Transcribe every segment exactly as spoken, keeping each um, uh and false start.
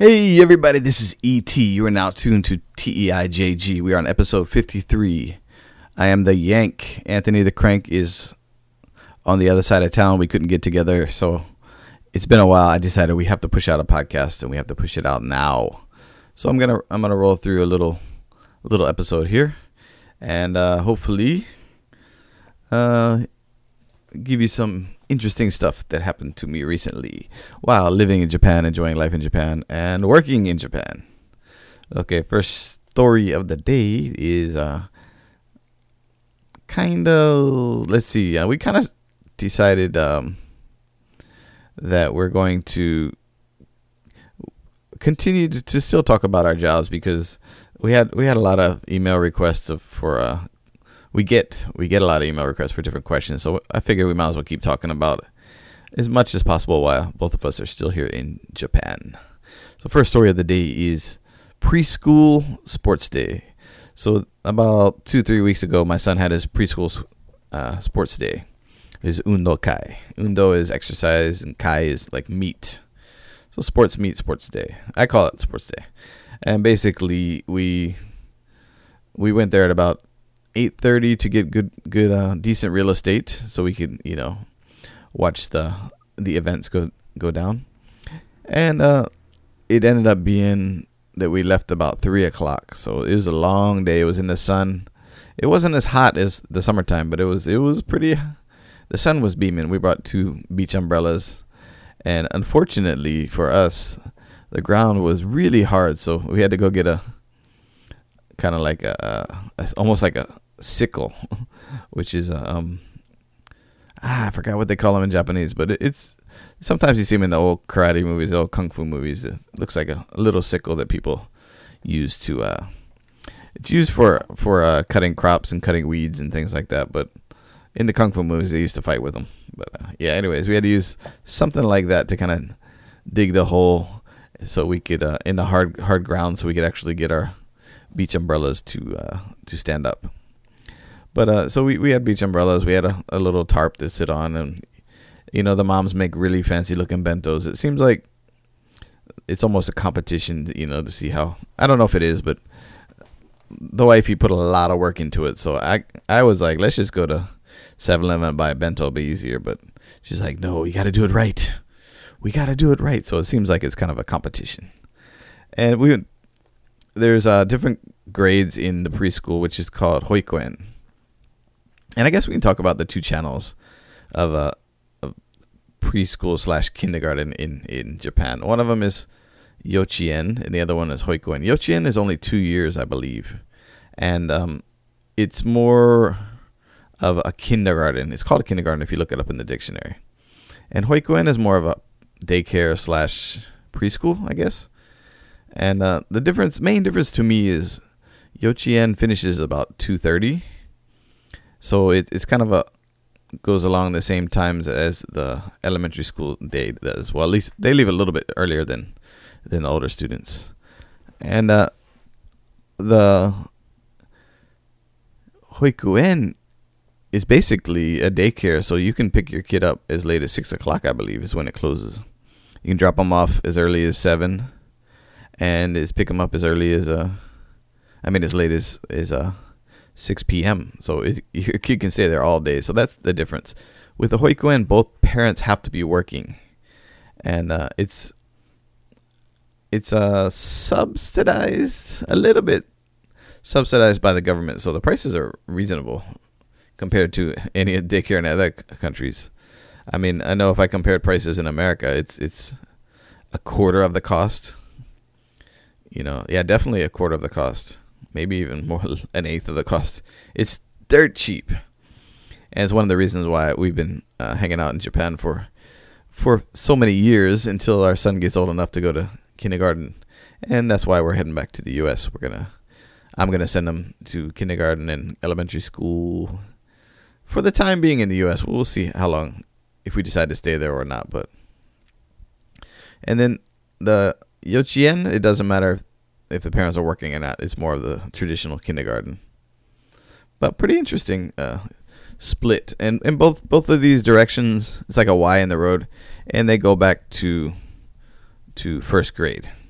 Hey everybody, this is E T. You are now tuned to T E I J G. We are on episode fifty-three. I am the Yank. Anthony the Crank is on the other side of town. We couldn't get together, so it's been a while. I decided we have to push out a podcast and we have to push it out now. So I'm gonna I'm gonna roll through a little little episode here, and uh, hopefully uh, give you some interesting stuff that happened to me recently while living in Japan, enjoying life in Japan, and working in Japan. Okay, first story of the day is uh, kind of, let's see, uh, we kind of decided um, that we're going to continue to, to still talk about our jobs because we had we had a lot of email requests of, for uh, we get we get a lot of email requests for different questions, so I figure we might as well keep talking about as much as possible while both of us are still here in Japan. So first story of the day is preschool sports day. So about two, three weeks ago, my son had his preschool uh, sports day. His undo kai. Undo is exercise and kai is like meet. So sports meet sports day. I call it sports day. And basically we we went there at about eight thirty to get good, good, uh, decent real estate so we could, you know, watch the the events go go down. And uh, it ended up being that we left about three o'clock. So it was a long day. It was in the sun. It wasn't as hot as the summertime, but it was it was pretty. The sun was beaming. We brought two beach umbrellas, and unfortunately for us, the ground was really hard. So we had to go get a kind of like a, a almost like a sickle, which is a, um ah I forgot what they call them in Japanese, but it, it's sometimes you see them in the old karate movies, the old kung fu movies. It looks like a, a little sickle that people use to uh it's used for for uh, cutting crops and cutting weeds and things like that. But in the kung fu movies, they used to fight with them. But uh, yeah, anyways, we had to use something like that to kind of dig the hole so we could uh, in the hard hard ground so we could actually get our beach umbrellas to uh, to stand up. But uh, so we, we had beach umbrellas. We had a, a little tarp to sit on, and you know the moms make really fancy looking bentos. It seems like it's almost a competition, you know, to see how. I don't know if it is, but the wifey put a lot of work into it. So I I was like, let's just go to seven eleven and buy a bento, it'll be easier. But she's like, no, you got to do it right. We got to do it right. So it seems like it's kind of a competition. And we there's uh, different grades in the preschool, which is called hoikuen. And I guess we can talk about the two channels of, uh, of preschool slash kindergarten in, in Japan. One of them is yochien, and the other one is hoikuen. Yochien is only two years, I believe. And um, it's more of a kindergarten. It's called a kindergarten if you look it up in the dictionary. And hoikuen is more of a daycare slash preschool, I guess. And uh, the difference, main difference to me is yochien finishes about two thirty. So it, it's kind of a, goes along the same times as the elementary school day does. Well, at least they leave a little bit earlier than, than older students. And uh, the hoikuen is basically a daycare. So you can pick your kid up as late as six o'clock, I believe, is when it closes. You can drop them off as early as seven. And is pick them up as early as, uh, I mean, as late as, as uh, six p.m. So it, your kid can stay there all day. So that's the difference. With the hoikuen, both parents have to be working. And uh, it's it's uh, subsidized, a little bit subsidized by the government. So the prices are reasonable compared to any daycare in other countries. I mean, I know if I compared prices in America, it's it's a quarter of the cost. You know, yeah, definitely a quarter of the cost. Maybe even more, an eighth of the cost. It's dirt cheap. And it's one of the reasons why we've been uh, hanging out in Japan for for so many years until our son gets old enough to go to kindergarten. And that's why we're heading back to the U S. We're going to, I'm going to send him to kindergarten and elementary school for the time being in the U S. We'll see how long, if we decide to stay there or not. But, and then the yochien, it doesn't matter if, if the parents are working or not. It's more of the traditional kindergarten. But pretty interesting uh, split. And in both both of these directions, it's like a Y in the road, and they go back to to first grade.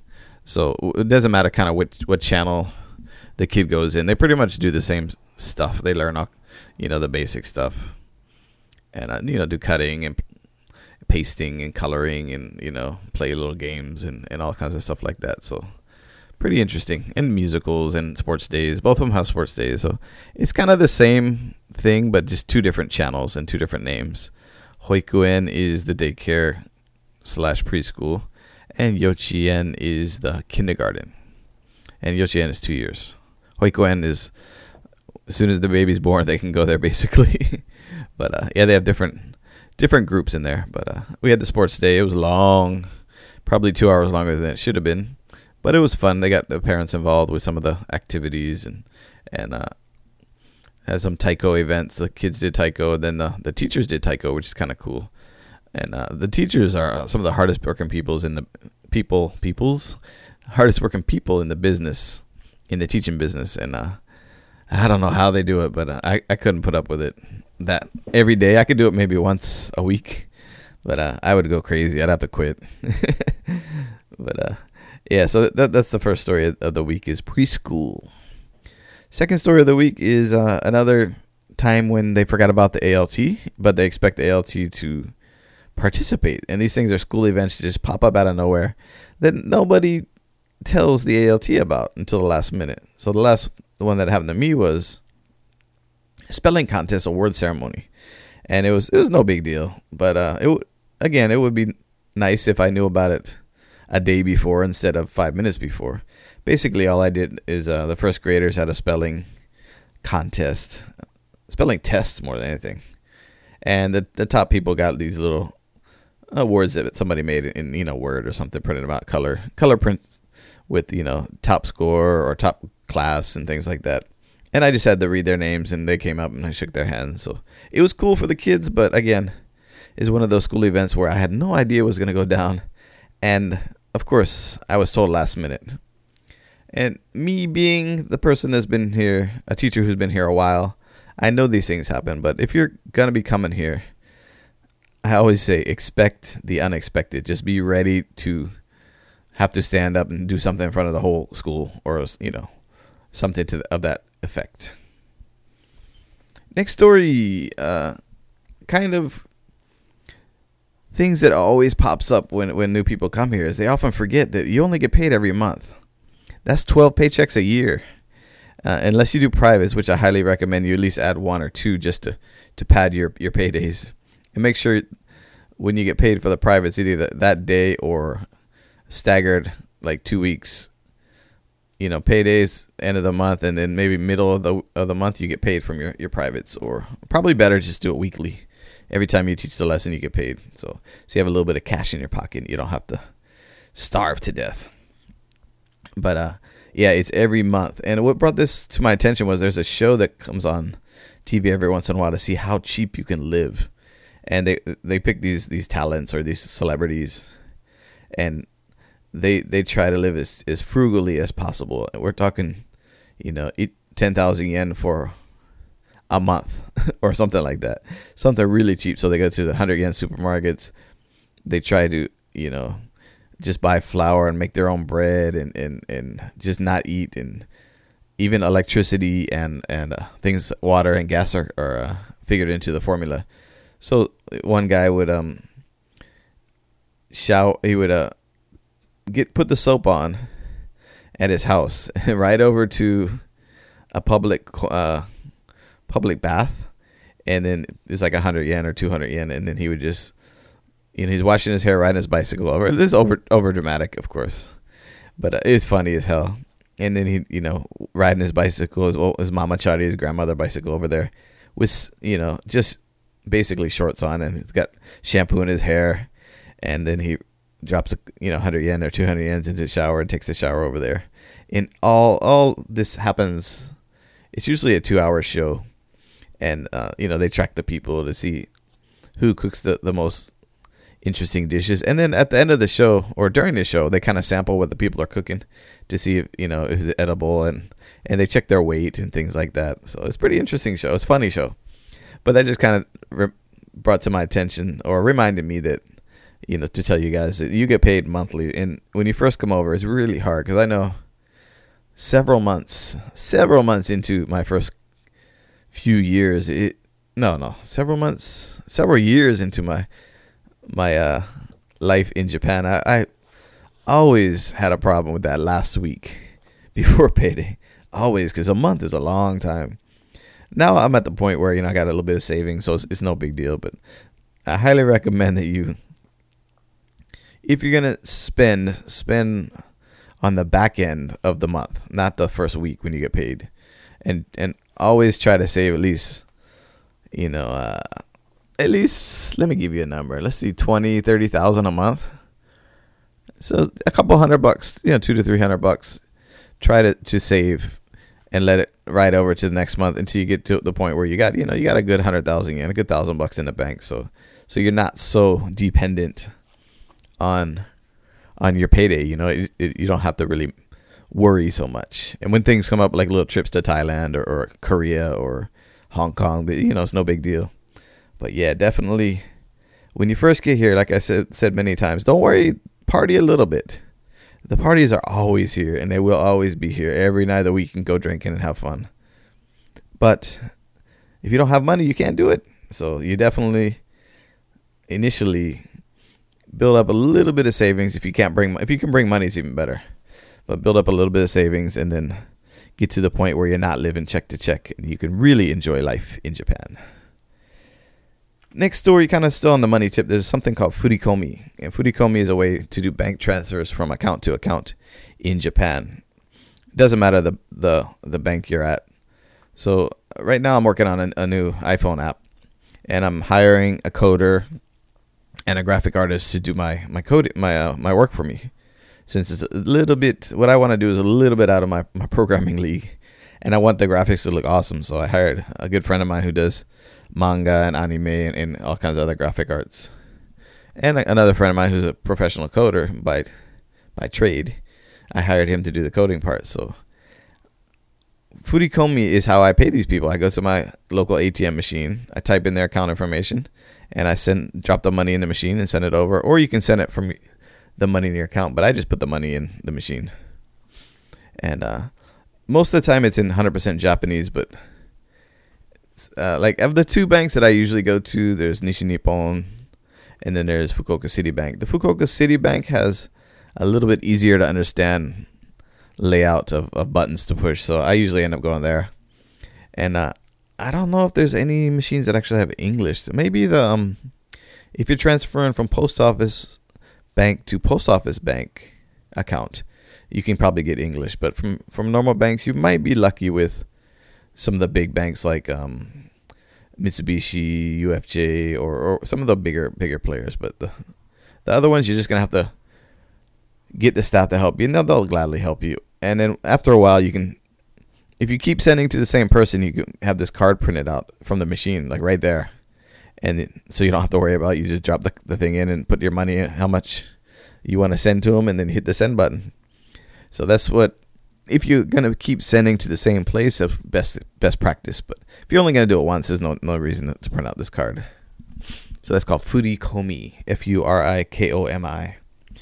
So it doesn't matter kind of which what channel the kid goes in. They pretty much do the same stuff. They learn all, you know, the basic stuff, and uh, you know, do cutting and pasting and coloring, and you know, play little games and, and all kinds of stuff like that. So pretty interesting. And musicals and sports days. Both of them have sports days, so it's kind of the same thing, but just two different channels and two different names. Hoikuen is the daycare slash preschool, and Yochien is the kindergarten. And Yochien is two years. Hoikuen is as soon as the baby's born, they can go there basically. But uh, yeah, they have different different groups in there. But uh, we had the sports day. It was long, probably two hours longer than it should have been. But it was fun. They got the parents involved with some of the activities and and uh, had some taiko events. The kids did taiko, and then the, the teachers did taiko, which is kind of cool. And uh, the teachers are some of the hardest working peoples in the people peoples hardest working people in the business, in the teaching business. And uh, I don't know how they do it, but uh, I I couldn't put up with it that every day. I could do it maybe once a week, but uh, I would go crazy. I'd have to quit. But uh, yeah, so that that's the first story of the week is preschool. Second story of the week is uh, another time when they forgot about the A L T, but they expect the A L T to participate. And these things are school events that just pop up out of nowhere that nobody tells the A L T about until the last minute. So the last the one that happened to me was a spelling contest award ceremony, and it was it was no big deal. But uh, it w- again, it would be nice if I knew about it a day before instead of five minutes before. Basically, all I did is uh, the first graders had a spelling contest, spelling test more than anything, and the the top people got these little uh, words that somebody made in you know Word or something, printed them out color color prints with you know top score or top class and things like that. And I just had to read their names, and they came up and I shook their hands. So it was cool for the kids, but again, it's one of those school events where I had no idea what was going to go down, and of course, I was told last minute. And me being the person that's been here, a teacher who's been here a while, I know these things happen. But if you're going to be coming here, I always say expect the unexpected. Just be ready to have to stand up and do something in front of the whole school, or, you know, something to of that effect. Next story, uh, kind of things that always pops up when, when new people come here is they often forget that you only get paid every month. That's twelve paychecks a year. Uh, unless you do privates, which I highly recommend you at least add one or two just to, to pad your, your paydays. And make sure when you get paid for the privates, either that, that day or staggered like two weeks, you know, paydays, end of the month, and then maybe middle of the of the month you get paid from your, your privates. Or probably better just do it weekly. Every time you teach the lesson, you get paid. So, so you have a little bit of cash in your pocket. You don't have to starve to death. But uh, yeah, it's every month. And what brought this to my attention was there's a show that comes on T V every once in a while to see how cheap you can live. And they they pick these these talents or these celebrities, and they they try to live as, as frugally as possible. And we're talking, you know, eat ten thousand yen for a month or something like that. Something really cheap. So they go to the one hundred yen supermarkets. They try to, you know, just buy flour and make their own bread, and, and, and just not eat. And even electricity and, and uh, things, water and gas are, are uh, figured into the formula. So one guy would um shower, he would uh get put the soap on at his house right over to a public uh public bath, and then it's like a hundred yen or two hundred yen, and then he would just, you know, he's washing his hair, riding his bicycle over. This is over over dramatic, of course, but uh, it's funny as hell. And then he, you know, riding his bicycle, his, well, his mama chari, his grandmother bicycle over there, with, you know, just basically shorts on, and he's got shampoo in his hair, and then he drops a, you know, one hundred yen or two hundred yens into the shower and takes a shower over there. And all all this happens, it's usually a two hour show, and uh, you know, they track the people to see who cooks the, the most interesting dishes. And then at the end of the show, or during the show, they kind of sample what the people are cooking to see if, you know, if it's edible, and and they check their weight and things like that. So it's a pretty interesting show. It's a funny show. But that just kind of re- brought to my attention, or reminded me, that you know, to tell you guys that you get paid monthly. And when you first come over, it's really hard because I know several months, several months into my first few years, it, no, no, several months, several years into my, my, uh, life in Japan, I, I always had a problem with that last week before payday. Always, because a month is a long time. Now I'm at the point where, you know, I got a little bit of savings, so it's, it's no big deal. But I highly recommend that you, if you're going to spend, spend on the back end of the month, not the first week when you get paid. And and always try to save at least, you know, uh, at least, let me give you a number. Let's see, twenty, thirty thousand a month. So a couple hundred bucks, you know, two to three hundred bucks. Try to, to save and let it ride over to the next month until you get to the point where you got, you know, you got a good hundred thousand yen, a good thousand bucks in the bank. So, so you're not so dependent on, on your payday. You know, it, it, you don't have to really worry so much. And when things come up, like little trips to Thailand or, or Korea or Hong Kong, you know, it's no big deal. But yeah, definitely when you first get here, like I said, said many times, don't worry, party a little bit. The parties are always here, and they will always be here. Every night of the week you can go drinking and have fun. But if you don't have money, you can't do it. So you definitely initially build up a little bit of savings. If you can't bring, if you can bring money, it's even better. But build up a little bit of savings, and then get to the point where you're not living check to check, and you can really enjoy life in Japan. Next story, kind of still on the money tip, there's something called Furikomi. And Furikomi is a way to do bank transfers from account to account in Japan. It doesn't matter the the, the bank you're at. So right now I'm working on a, a new iPhone app. And I'm hiring a coder and a graphic artist to do my my code my uh, my work for me. Since it's a little bit, what I want to do is a little bit out of my, my programming league. And I want the graphics to look awesome. So I hired a good friend of mine who does manga and anime and, and all kinds of other graphic arts, and another friend of mine who's a professional coder by by trade. I hired him to do the coding part. So Furikomi is how I pay these people. I go to my local A T M machine, I type in their account information, and I send drop the money in the machine and send it over. Or you can send it from the money in your account, but I just put the money in the machine. And uh, most of the time it's in one hundred percent Japanese, but Uh, like of the two banks that I usually go to, there's Nishi Nippon, and then there's Fukuoka City Bank. The Fukuoka City Bank has a little bit easier to understand layout of, of buttons to push, so I usually end up going there. And uh, I don't know if there's any machines that actually have English. Maybe the um, if you're transferring from post office bank to post office bank account, you can probably get English. But from from normal banks, you might be lucky with some of the big banks like um, Mitsubishi, U F J, or, or some of the bigger bigger players. But the the other ones, you're just gonna have to get the staff to help you, and they'll, they'll gladly help you. And then after a while, you can, if you keep sending to the same person, you can have this card printed out from the machine, like right there, and it, so you don't have to worry about it. You just drop the the thing in and put your money in, how much you want to send to them, and then hit the send button. So that's what. If you're going to keep sending to the same place, that's best best practice. But if you're only going to do it once, there's no no reason to print out this card. So that's called Furikomi, F U R I K O M I.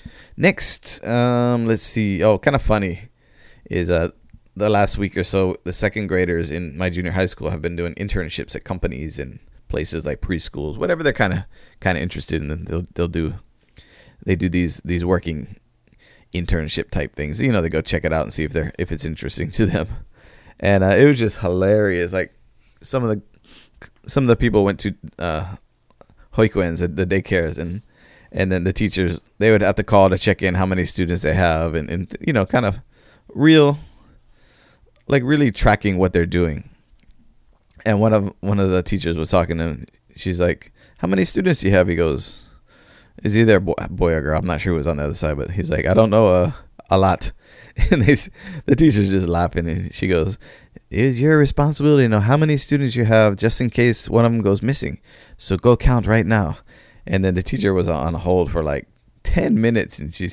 Next, um, let's see. Oh, kind of funny is uh, the last week or so, the second graders in my junior high school have been doing internships at companies and places like preschools, whatever they're kind of kind of interested in. They'll they'll do they do these these working internship type things. You know, they go check it out and see if they're if it's interesting to them. And uh, it was just hilarious. Like some of the some of the people went to uh, hoikuens, the, the daycares, and and then the teachers, they would have to call to check in how many students they have, and, and you know, kind of real, like really tracking what they're doing. And one of one of the teachers was talking to him. She's like, "How many students do you have?" He goes, "Is either a boy, boy or girl?" I'm not sure who was on the other side, but he's like, "I don't know, uh, a lot." And they, the teacher's just laughing, and she goes, "It is your responsibility to know how many students you have, just in case one of them goes missing. So go count right now." And then the teacher was on hold for like ten minutes, and she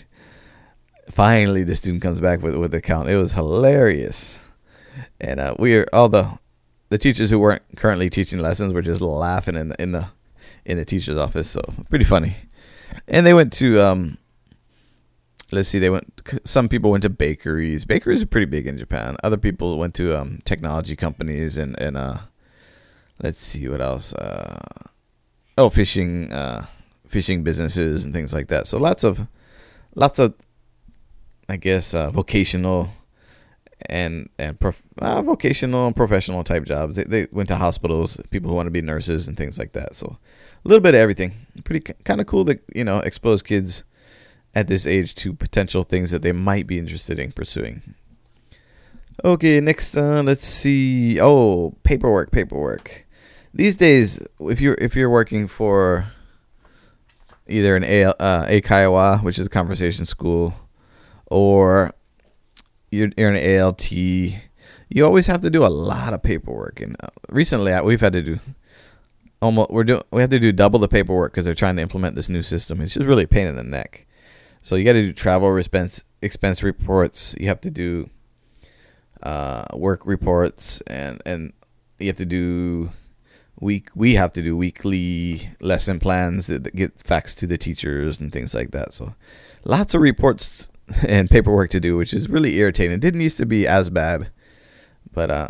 finally the student comes back with with the count. It was hilarious, and uh, we are all the the teachers who weren't currently teaching lessons were just laughing in the in the in the teacher's office. So pretty funny. And they went to um, let's see, they went. Some people went to bakeries. Bakeries are pretty big in Japan. Other people went to um, technology companies and and uh, let's see what else. Uh, oh, fishing, uh, fishing businesses and things like that. So lots of, lots of, I guess, uh, vocational and and prof- uh, vocational and professional type jobs. They they went to hospitals. People who want to be nurses and things like that. So a little bit of everything. Pretty kind of cool to you know expose kids at this age to potential things that they might be interested in pursuing. Okay, next, uh, let's see. Oh, paperwork, paperwork. These days, if you're if you're working for either an A, uh, Eikaiwa, which is a conversation school, or you're, you're an A L T, you always have to do a lot of paperwork. And uh, recently, I, we've had to do almost we're doing we have to do double the paperwork because they're trying to implement this new system. It's just really a pain in the neck. So you got to do travel expense expense reports. You have to do uh, work reports, and, and you have to do week. We have to do weekly lesson plans that get faxed to the teachers and things like that. So lots of reports and paperwork to do, which is really irritating. It didn't used to be as bad, but uh,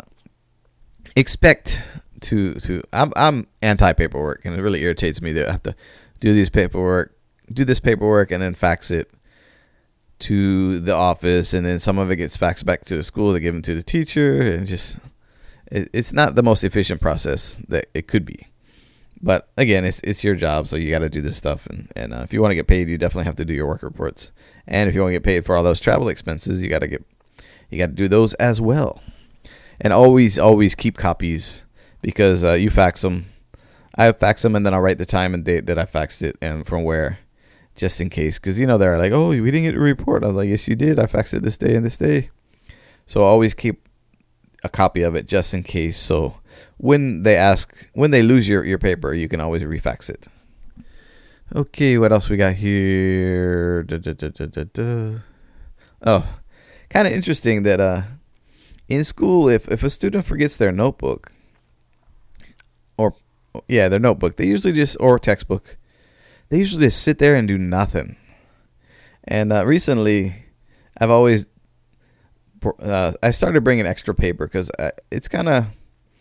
expect to to. I'm I'm anti paperwork, and it really irritates me that I have to do these paperwork. do this paperwork and then fax it to the office, and then some of it gets faxed back to the school to give them to the teacher, and just it, it's not the most efficient process that it could be. But again, it's it's your job, so you got to do this stuff, and and uh, if you want to get paid, you definitely have to do your work reports, and if you want to get paid for all those travel expenses, you got to get you got to do those as well, and always always keep copies, because uh, you fax them. I fax them, and then I'll write the time and date that I faxed it and from where, just in case. Because, you know, they're like, oh, we didn't get a report. I was like, yes, you did. I faxed it this day and this day. So always keep a copy of it just in case. So when they ask, when they lose your, your paper, you can always refax it. Okay, what else we got here? Da, da, da, da, da, da. Oh, kind of interesting that uh, in school, if, if a student forgets their notebook, or yeah, their notebook, they usually just, or textbook, they usually just sit there and do nothing. And uh, recently, I've always, uh, I started bringing extra paper because it's kind of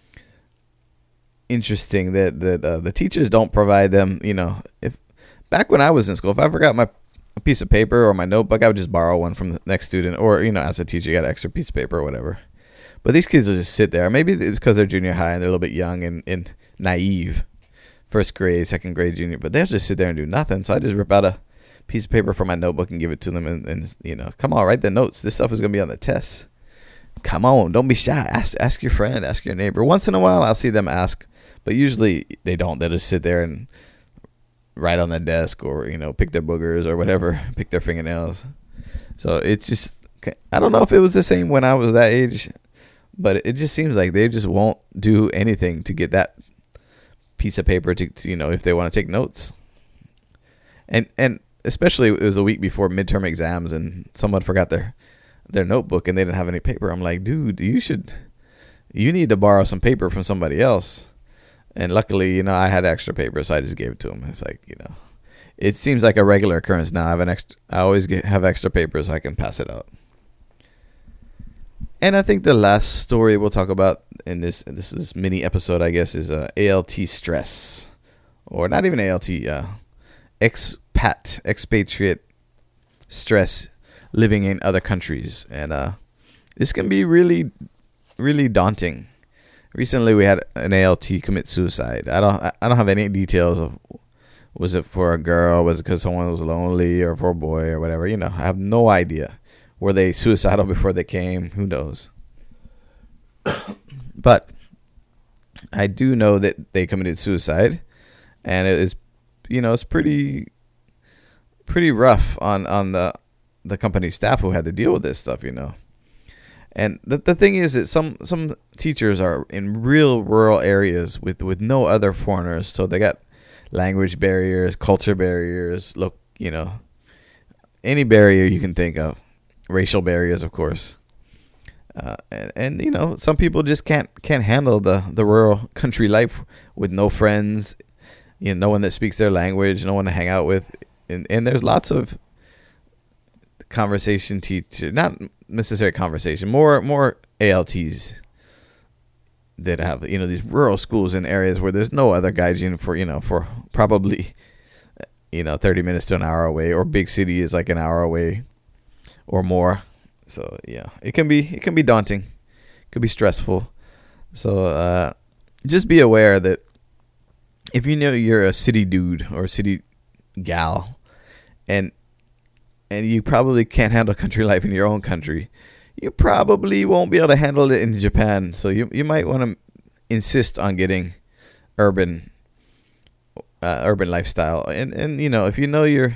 interesting that, that uh, the teachers don't provide them, you know, if back when I was in school, if I forgot my a piece of paper or my notebook, I would just borrow one from the next student, or, you know, as a teacher, you got an extra piece of paper or whatever. But these kids will just sit there. Maybe it's because they're junior high and they're a little bit young and, and naive. First grade, second grade, junior. But they'll just sit there and do nothing. So I just rip out a piece of paper from my notebook and give it to them. And, and you know, come on, write the notes. This stuff is going to be on the test. Come on, don't be shy. Ask ask your friend, ask your neighbor. Once in a while, I'll see them ask. But usually they don't. They'll just sit there and write on the desk, or, you know, pick their boogers or whatever, pick their fingernails. So it's just, I don't know if it was the same when I was that age, but it just seems like they just won't do anything to get that piece of paper to, to you know, if they want to take notes. And and especially it was a week before midterm exams and someone forgot their their notebook and they didn't have any paper. I'm like, dude, you should, you need to borrow some paper from somebody else. And luckily, you know, I had extra paper, so I just gave it to him. It's like, you know, it seems like a regular occurrence now. I have an extra, I always get, have extra paper so I can pass it out. And I think the last story we'll talk about in this this, this mini episode, I guess, is uh, A L T stress, or not even A L T, uh, expat, expatriate stress living in other countries. And uh, this can be really, really daunting. Recently, we had an A L T commit suicide. I don't, I don't have any details of, was it for a girl, was it because someone was lonely, or for a boy, or whatever. You know, I have no idea. Were they suicidal before they came? Who knows? But I do know that they committed suicide, and it is, you know, it's pretty, pretty rough on on the the company staff who had to deal with this stuff. You know. And the the thing is that some, some teachers are in real rural areas with, with no other foreigners, so they got language barriers, culture barriers, look, you know, any barrier you can think of, racial barriers, of course, uh, and and you know, some people just can't can't handle the, the rural country life with no friends, you know, no one that speaks their language, no one to hang out with. and and there's lots of conversation teacher, not necessarily conversation, more more A L Ts that have, you know, these rural schools in areas where there's no other gaijin for, you know, for probably, you know, thirty minutes to an hour away, or big city is like an hour away or more. So yeah, it can be it can be daunting, it can be stressful. So uh, just be aware that if you know you're a city dude or a city gal, and and you probably can't handle country life in your own country, you probably won't be able to handle it in Japan. So you you might want to insist on getting urban uh, urban lifestyle. And and you know, if you know you're,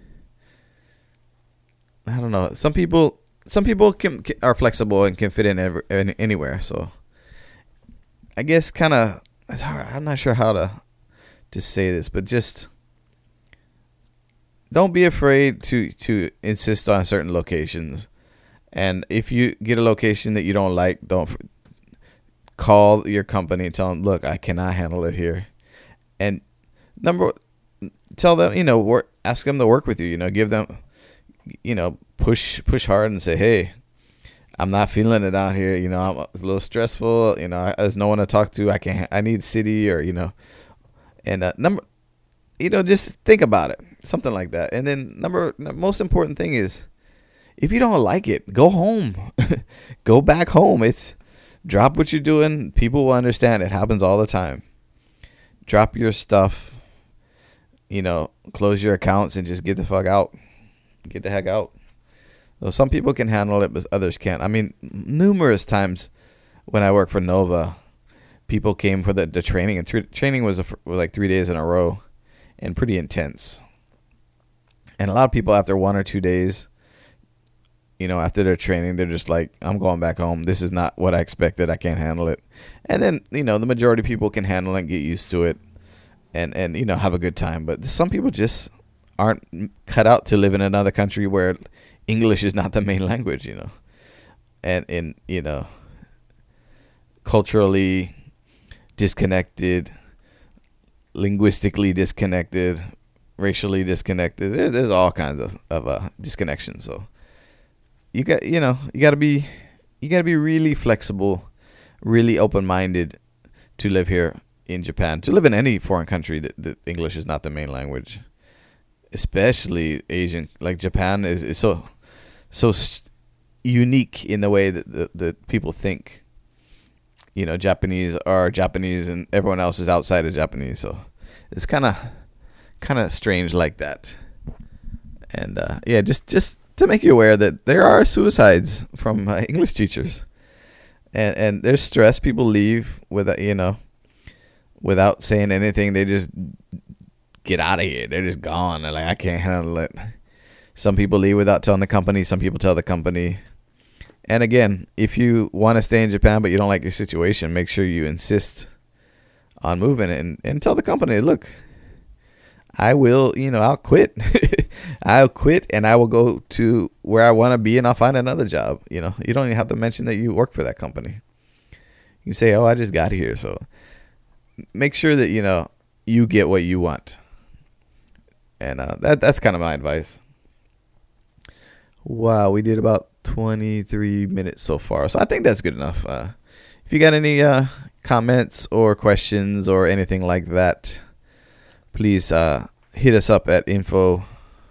I don't know, some people some people can, can are flexible and can fit in, every, in anywhere. So I guess kind of, it's hard. I'm not sure how to to say this, but just don't be afraid to to insist on certain locations. And if you get a location that you don't like, don't call your company and tell them, look, I cannot handle it here. And number, tell them, you know, work, ask them to work with you, you know, give them, you know, push, push hard and say, hey, I'm not feeling it out here. You know, I'm a little stressful. You know, I, there's no one to talk to. I can't, I need city, or, you know, and uh, number, you know, just think about it, something like that. And then number, most important thing is, if you don't like it, go home. Go back home. It's drop what you're doing. People will understand. It happens all the time. Drop your stuff. You know, close your accounts and just get the fuck out. Get the heck out. So some people can handle it, but others can't. I mean, numerous times when I worked for Nova, people came for the, the training, and th- training was, a, was like three days in a row and pretty intense. And a lot of people, after one or two days, you know, after their training, they're just like, I'm going back home. This is not what I expected. I can't handle it. And then, you know, the majority of people can handle it and get used to it and, and, you know, have a good time. But some people just aren't cut out to live in another country where English is not the main language, you know. And, in you know, culturally disconnected, linguistically disconnected, racially disconnected. There, there's all kinds of, of uh, disconnections. So you got, you know, you got to be, you got to be really flexible, really open-minded to live here in Japan, to live in any foreign country that, that English is not the main language, especially Asian. Like Japan is, is so, so unique in the way that, that, that people think, you know, Japanese are Japanese and everyone else is outside of Japanese. So it's kind of, kind of strange like that. And, uh, yeah, just, just, to make you aware that there are suicides from uh, English teachers, and and there's stress. People leave without, you know, without saying anything. They just get out of here. They're just gone. They're like, I can't handle it. Some people leave without telling the company. Some people tell the company. And again, if you want to stay in Japan but you don't like your situation, make sure you insist on moving and and tell the company, look, I will, you know, I'll quit. I'll quit and I will go to where I want to be and I'll find another job. You know, you don't even have to mention that you work for that company. You say, oh, I just got here. So make sure that, you know, you get what you want. And uh, that that's kind of my advice. Wow, we did about twenty-three minutes so far. So I think that's good enough. Uh, if you got any uh, comments or questions or anything like that, please uh, hit us up at info.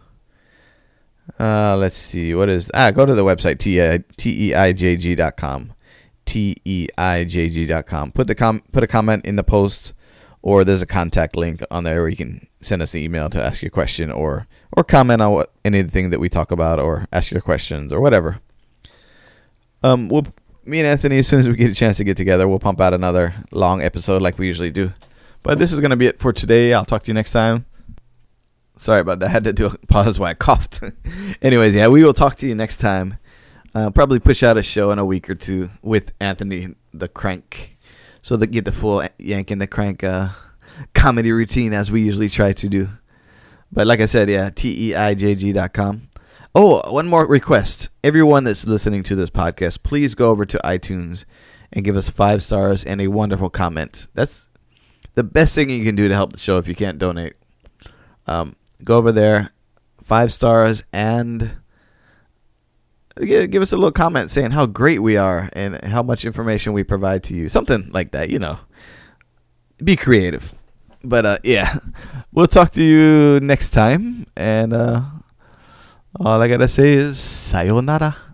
Uh, let's see. What is... Ah, go to the website, T E I J G dot com. T E I J G dot com. Put, the com- put a comment in the post, or there's a contact link on there where you can send us an email to ask your question or, or comment on what anything that we talk about or ask your questions or whatever. Um, we'll, me and Anthony, as soon as we get a chance to get together, we'll pump out another long episode like we usually do. But this is going to be it for today. I'll talk to you next time. Sorry about that. I had to do a pause while I coughed. Anyways, yeah, we will talk to you next time. Uh, probably push out a show in a week or two with Anthony the Crank, so they get the full Yank and the Crank uh, comedy routine as we usually try to do. But like I said, yeah, T E I J G dot com. Oh, one more request. Everyone that's listening to this podcast, please go over to iTunes and give us five stars and a wonderful comment. That's the best thing you can do to help the show if you can't donate. Um, go over there, five stars, and give, give us a little comment saying how great we are and how much information we provide to you. Something like that, you know. Be creative. But, uh, yeah, we'll talk to you next time. And uh, all I got to say is sayonara.